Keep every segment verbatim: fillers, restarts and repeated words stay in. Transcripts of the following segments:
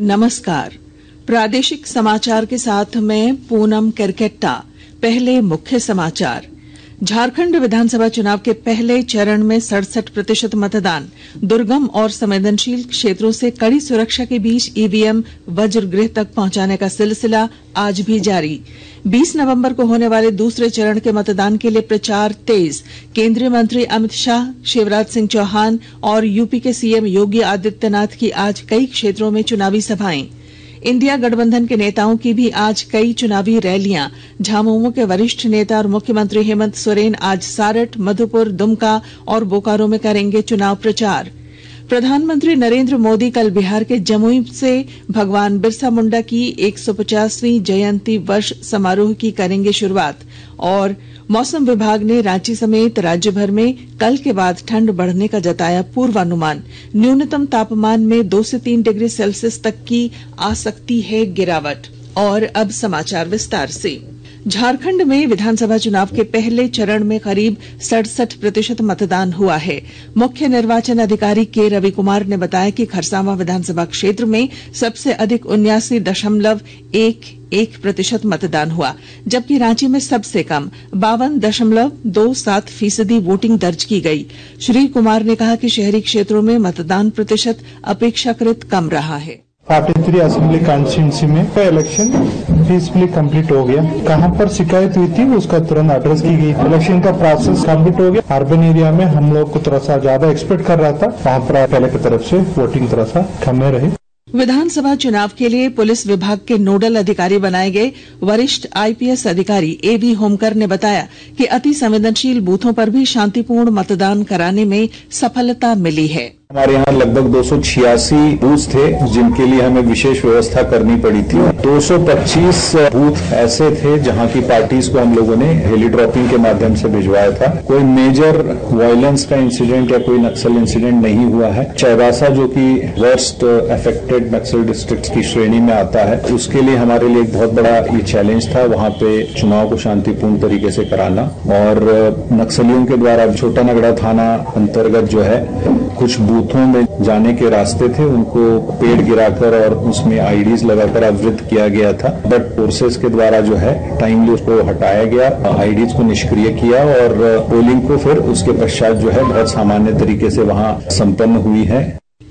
नमस्कार। प्रादेशिक समाचार के साथ मैं पूनम करकेट्टा। पहले मुख्य समाचार। झारखंड विधानसभा चुनाव के पहले चरण में सड़सठ प्रतिशत मतदान। दुर्गम और संवेदनशील क्षेत्रों से कड़ी सुरक्षा के बीच ईवीएम वज्रगृह तक पहुंचाने का सिलसिला आज भी जारी। बीस नवंबर को होने वाले दूसरे चरण के मतदान के लिए प्रचार तेज। केंद्रीय मंत्री अमित शाह, शिवराज सिंह चौहान और यूपी के सीएम योगी आदित्यनाथ की आज कई क्षेत्रों में चुनावी सभाएं। इंडिया गठबंधन के नेताओं की भी आज कई चुनावी रैलियां। झामुमो के वरिष्ठ नेता और मुख्यमंत्री हेमंत सोरेन आज सारठ, मधुपुर, दुमका और बोकारो में करेंगे चुनाव प्रचार। प्रधानमंत्री नरेंद्र मोदी कल बिहार के जमुई से भगवान बिरसा मुंडा की एक सौ पचासवीं जयंती वर्ष समारोह की करेंगे शुरुआत। और मौसम विभाग ने रांची समेत राज्य भर में कल के बाद ठंड बढ़ने का जताया पूर्वानुमान। न्यूनतम तापमान में दो से तीन डिग्री सेल्सियस तक की आ सकती है गिरावट। और अब समाचार विस्तार से। झारखंड में विधानसभा चुनाव के पहले चरण में करीब सड़सठ प्रतिशत मतदान हुआ है। मुख्य निर्वाचन अधिकारी के रवि कुमार ने बताया कि खरसावां विधानसभा क्षेत्र में सबसे अधिक उन्यासी दशमलव एक एक प्रतिशत मतदान हुआ, जबकि रांची में सबसे कम बावन दशमलव दो सात फीसदी वोटिंग दर्ज की गई। श्री कुमार ने कहा कि शहरी क्षेत्रों में मतदान प्रतिशत अपेक्षाकृत कम रहा है। तैंतालीस असेंबली कॉन्स्टिट्यूंसी में का इलेक्शन पीसफुली कंप्लीट हो गया। कहां पर शिकायत हुई थी उसका तुरंत एड्रेस की गई। इलेक्शन का प्रोसेस कंप्लीट हो गया। अर्बन एरिया में हम लोग को थोड़ा सा ज्यादा एक्सपेक्ट कर रहा था, वहां पर पहले की तरफ से वोटिंग थोड़ा सा कम रही। विधानसभा चुनाव के लिए पुलिस विभाग के नोडल अधिकारी बनाए गए वरिष्ठ आईपीएस अधिकारी एवी होमकर ने बताया कि अति संवेदनशील बूथों पर भी शांतिपूर्ण मतदान कराने में सफलता मिली है। हमारे यहाँ लगभग दो सौ छियासी बूथ थे जिनके लिए हमें विशेष व्यवस्था करनी पड़ी थी। दो सौ पच्चीस बूथ ऐसे थे जहाँ की पार्टीज को हम लोगों ने हेली ड्रॉपिंग के माध्यम से भिजवाया था। कोई मेजर वायलेंस का इंसिडेंट या कोई नक्सल इंसिडेंट नहीं हुआ है। चाईबासा जो कि वर्स्ट अफेक्टेड नक्सल डिस्ट्रिक्ट की श्रेणी में आता है, उसके लिए हमारे लिए एक बहुत बड़ा ये चैलेंज था वहां पे चुनाव को शांतिपूर्ण तरीके से कराना। और नक्सलियों के द्वारा छोटा नगड़ा थाना अंतर्गत जो है कुछ बूथों में जाने के रास्ते थे, उनको पेड़ गिराकर और उसमें आईडीज लगाकर अवरुद्ध किया गया था। बट फोर्सेस के द्वारा जो है टाइमली उसको हटाया गया, आईडीज को निष्क्रिय किया और पोलिंग को फिर उसके पश्चात जो है बहुत सामान्य तरीके से वहां संपन्न हुई है।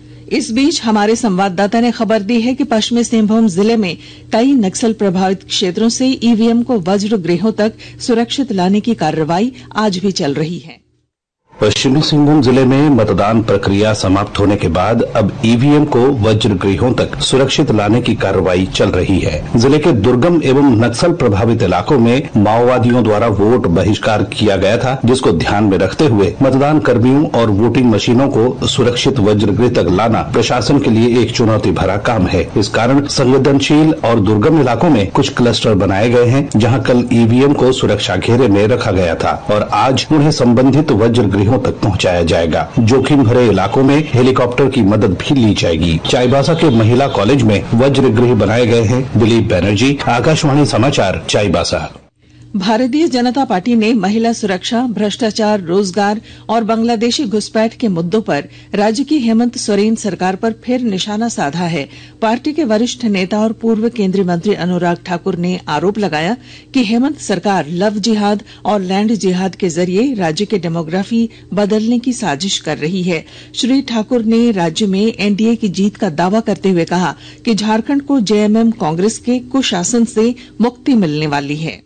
इस बीच हमारे संवाददाता ने खबर दी है कि पश्चिमी सिंहभूम जिले में कई नक्सल प्रभावित क्षेत्रों से ईवीएम को वज्र गृहों तक सुरक्षित लाने की कार्रवाई आज भी चल रही है। पश्चिमी सिंहभूम जिले में मतदान प्रक्रिया समाप्त होने के बाद अब ईवीएम को वज्र गृहों तक सुरक्षित लाने की कार्रवाई चल रही है। जिले के दुर्गम एवं नक्सल प्रभावित इलाकों में माओवादियों द्वारा वोट बहिष्कार किया गया था, जिसको ध्यान में रखते हुए मतदान कर्मियों और वोटिंग मशीनों को सुरक्षित वज्र गृह तक लाना प्रशासन के लिए एक चुनौती भरा काम है। इस कारण संवेदनशील और दुर्गम इलाकों में कुछ क्लस्टर बनाए गए हैं, जहाँ कल ईवीएम को सुरक्षा घेरे में रखा गया था और आज उन्हें संबंधित वज्र गृह तक पहुंचाया जाएगा। जोखिम भरे इलाकों में हेलीकॉप्टर की मदद भी ली जाएगी। चाईबासा के महिला कॉलेज में वज्र गृह बनाए गए हैं। दिलीप बनर्जी, आकाशवाणी समाचार, चाईबासा। भारतीय जनता पार्टी ने महिला सुरक्षा, भ्रष्टाचार, रोजगार और बांग्लादेशी घुसपैठ के मुद्दों पर राज्य की हेमंत सोरेन सरकार पर फिर निशाना साधा है। पार्टी के वरिष्ठ नेता और पूर्व केंद्रीय मंत्री अनुराग ठाकुर ने आरोप लगाया कि हेमंत सरकार लव जिहाद और लैंड जिहाद के जरिए राज्य के डेमोग्राफी बदलने की साजिश कर रही है। श्री ठाकुर ने राज्य में एनडीए की जीत का दावा करते हुए कहा कि झारखंड को जेएमएम कांग्रेस के कुशासन से मुक्ति मिलने वाली है।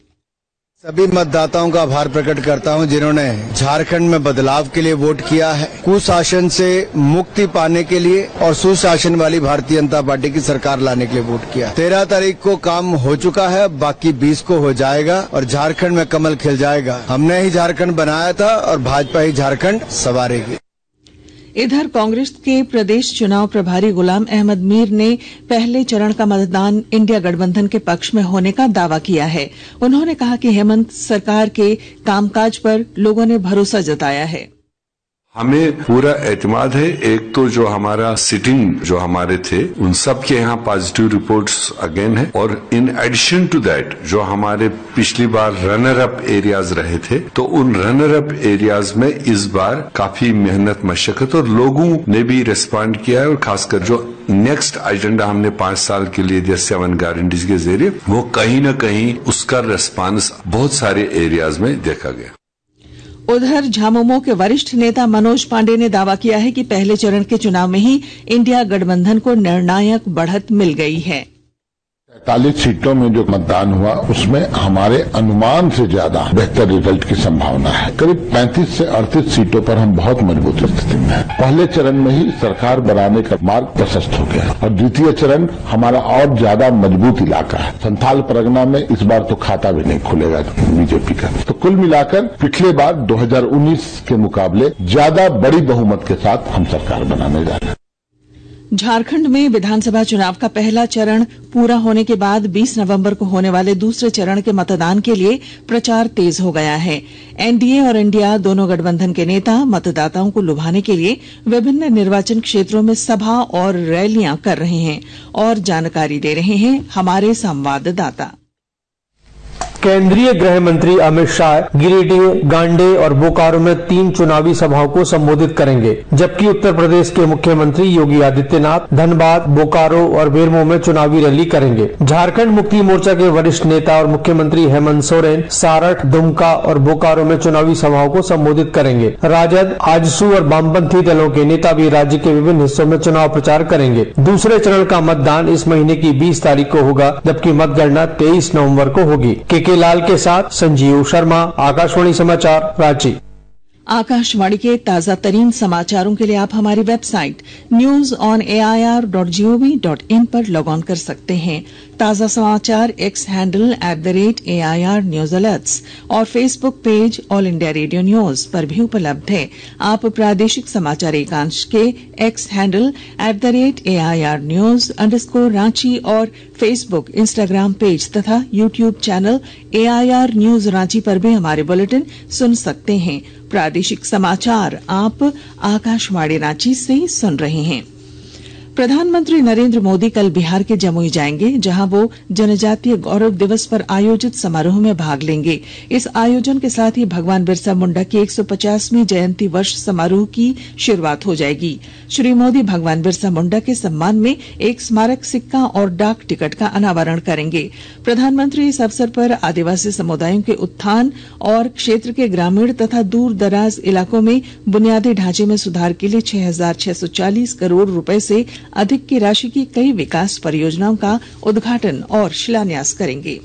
सभी मतदाताओं का आभार प्रकट करता हूं जिन्होंने झारखंड में बदलाव के लिए वोट किया है, कुशासन से मुक्ति पाने के लिए और सुशासन वाली भारतीय जनता पार्टी की सरकार लाने के लिए वोट किया। तेरह तारीख को काम हो चुका है, बाकी बीस को हो जाएगा और झारखंड में कमल खिल जाएगा। हमने ही झारखंड बनाया था और भाजपा ही झारखंड संवारेगी। इधर कांग्रेस के प्रदेश चुनाव प्रभारी गुलाम अहमद मीर ने पहले चरण का मतदान इंडिया गठबंधन के पक्ष में होने का दावा किया है। उन्होंने कहा कि हेमंत सरकार के कामकाज पर लोगों ने भरोसा जताया है। हमें पूरा एतमाद है। एक तो जो हमारा सिटिंग जो हमारे थे उन सब के यहाँ पॉजिटिव रिपोर्ट्स अगेन है, और इन एडिशन टू दैट जो हमारे पिछली बार रनर अप एरियाज रहे थे, तो उन रनर अप एरियाज में इस बार काफी मेहनत मशक्कत और लोगों ने भी रिस्पॉन्ड किया है। और खासकर जो नेक्स्ट एजेंडा हमने पांच साल के लिए दिया सेवन गारंटीज के जरिए, वो कहीं न कहीं उसका रिस्पॉन्स बहुत सारे एरियाज में देखा गया। उधर झामुमो के वरिष्ठ नेता मनोज पांडे ने दावा किया है कि पहले चरण के चुनाव में ही इंडिया गठबंधन को निर्णायक बढ़त मिल गई है। तैंतालीस सीटों में जो मतदान हुआ उसमें हमारे अनुमान से ज्यादा बेहतर रिजल्ट की संभावना है। करीब पैंतीस से अड़तीस सीटों पर हम बहुत मजबूत स्थिति में हैं। पहले चरण में ही सरकार बनाने का मार्ग प्रशस्त हो गया और द्वितीय चरण हमारा और ज्यादा मजबूत इलाका है। संथाल परगना में इस बार तो खाता भी नहीं खुलेगा बीजेपी का। तो कुल मिलाकर पिछले बार दो हजार उन्नीस के मुकाबले ज्यादा बड़ी बहुमत के साथ हम सरकार बनाने जा रहे हैं। झारखंड में विधानसभा चुनाव का पहला चरण पूरा होने के बाद बीस नवंबर को होने वाले दूसरे चरण के मतदान के लिए प्रचार तेज हो गया है। एनडीए और इंडिया दोनों गठबंधन के नेता मतदाताओं को लुभाने के लिए विभिन्न निर्वाचन क्षेत्रों में सभा और रैलियां कर रहे हैं और जानकारी दे रहे हैं हमारे संवाददाता। केंद्रीय गृह मंत्री अमित शाह गिरिडीह, गांडे और बोकारो में तीन चुनावी सभाओं को संबोधित करेंगे, जबकि उत्तर प्रदेश के मुख्यमंत्री योगी आदित्यनाथ धनबाद, बोकारो और बेरमो में चुनावी रैली करेंगे। झारखंड मुक्ति मोर्चा के वरिष्ठ नेता और मुख्यमंत्री हेमंत सोरेन सारठ, दुमका और बोकारो में चुनावी सभाओं को संबोधित करेंगे। राजद, आजसू और वामपंथी दलों के नेता भी राज्य के विभिन्न हिस्सों में चुनाव प्रचार करेंगे। दूसरे चरण का मतदान इस महीने की बीस तारीख को होगा, जबकि मतगणना तेईस नवम्बर को होगी। के लाल के साथ संजीव शर्मा, आकाशवाणी समाचार, रांची। आकाशवाणी के ताजा तरीन समाचारों के लिए आप हमारी website news on A I R dot G O V dot in पर लॉग ऑन कर सकते हैं। ताजा समाचार X handle at the rate A I R news alerts और Facebook page All India Radio news पर भी उपलब्ध है। आप प्रादेशिक समाचार एकांश के X handle at the rate A I R news underscore Ranchi और फेसबुक, इंस्टाग्राम पेज तथा YouTube channel A I R news Ranchi पर भी हमारे बुलेटिन सुन सकते हैं। प्रादेशिक समाचार आप आकाशवाणी रांची से सुन रहे हैं। प्रधानमंत्री नरेंद्र मोदी कल बिहार के जमुई जाएंगे, जहां वो जनजातीय गौरव दिवस पर आयोजित समारोह में भाग लेंगे। इस आयोजन के साथ ही भगवान बिरसा मुंडा की एक सौ पचासवीं जयंती वर्ष समारोह की शुरुआत हो जाएगी। श्री मोदी भगवान बिरसा मुंडा के सम्मान में एक स्मारक सिक्का और डाक टिकट का अनावरण करेंगे। प्रधानमंत्री इस अवसर पर आदिवासी समुदायों के उत्थान और क्षेत्र के ग्रामीण तथा दूर दराज इलाकों में बुनियादी ढांचे में सुधार के लिए छह हजार छह सौ चालीस करोड़ रुपए से अधिक की राशि की कई विकास परियोजनाओं का उद्घाटन और शिलान्यास करेंगे।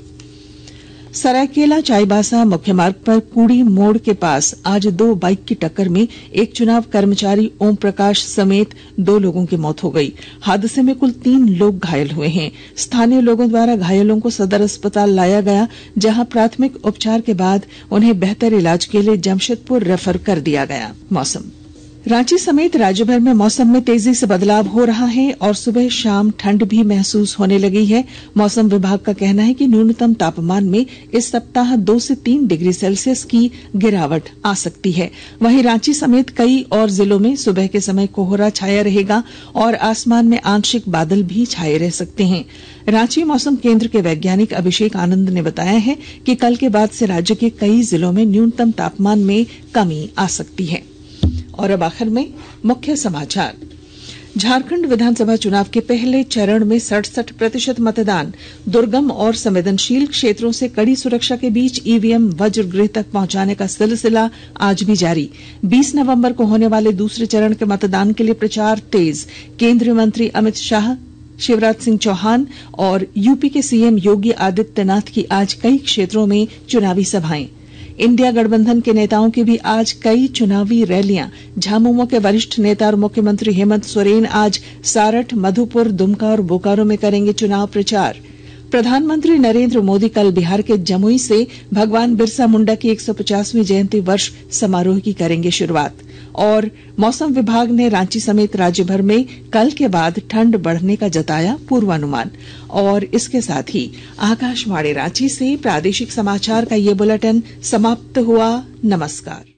सरायकेला चाईबासा मुख्य मार्ग पर कुड़ी मोड़ के पास आज दो बाइक की टक्कर में एक चुनाव कर्मचारी ओम प्रकाश समेत दो लोगों की मौत हो गई। हादसे में कुल तीन लोग घायल हुए हैं। स्थानीय लोगों द्वारा घायलों को सदर अस्पताल लाया गया, जहां प्राथमिक उपचार के बाद उन्हें बेहतर इलाज के लिए जमशेदपुर रेफर कर दिया गया। मौसम रांची समेत राज्य भर में मौसम में तेजी से बदलाव हो रहा है और सुबह शाम ठंड भी महसूस होने लगी है। मौसम विभाग का कहना है कि न्यूनतम तापमान में इस सप्ताह दो से तीन डिग्री सेल्सियस की गिरावट आ सकती है। वहीं रांची समेत कई और जिलों में सुबह के समय कोहरा छाया रहेगा और आसमान में आंशिक बादल भी छाये रह सकते हैं। रांची मौसम केंद्र के वैज्ञानिक अभिषेक आनंद ने बताया है कि कल के बाद से राज्य के कई जिलों में न्यूनतम तापमान में कमी आ सकती है। और अब आखिर में मुख्य समाचार। झारखंड विधानसभा चुनाव के पहले चरण में सड़सठ प्रतिशत मतदान। दुर्गम और संवेदनशील क्षेत्रों से कड़ी सुरक्षा के बीच ईवीएम वज्रगृह तक पहुंचाने का सिलसिला आज भी जारी। बीस नवंबर को होने वाले दूसरे चरण के मतदान के लिए प्रचार तेज। केंद्रीय मंत्री अमित शाह, शिवराज सिंह चौहान और यूपी के सीएम योगी आदित्यनाथ की आज कई क्षेत्रों में चुनावी सभाएं। इंडिया गठबंधन के नेताओं की भी आज कई चुनावी रैलियां। झामुमो के वरिष्ठ नेता और मुख्यमंत्री हेमंत सोरेन आज सारठ, मधुपुर, दुमका और बोकारो में करेंगे चुनाव प्रचार। प्रधानमंत्री नरेंद्र मोदी कल बिहार के जमुई से भगवान बिरसा मुंडा की एक सौ पचासवीं जयंती वर्ष समारोह की करेंगे शुरुआत। और मौसम विभाग ने रांची समेत राज्य भर में कल के बाद ठंड बढ़ने का जताया पूर्वानुमान। और इसके साथ ही आकाशवाणी रांची से प्रादेशिक समाचार का ये बुलेटिन समाप्त हुआ। नमस्कार।